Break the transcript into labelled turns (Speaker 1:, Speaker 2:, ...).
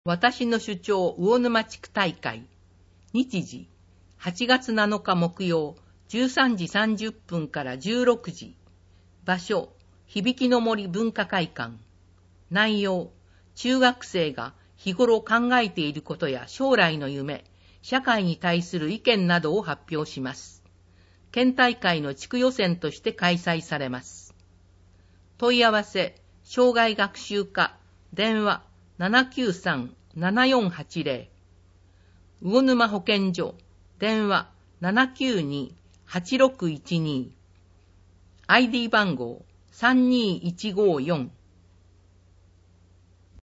Speaker 1: 私の主張魚沼地区大会。日時、8月7日木曜、13時30分から16時。場所、響の森文化会館。内容、中学生が日頃考えていることや将来の夢、社会に対する意見などを発表します。県大会の地区予選として開催されます。問い合わせ、障害学習課、電話、793-7480。魚沼保健所、電話、792-8612。ID 番号、32154。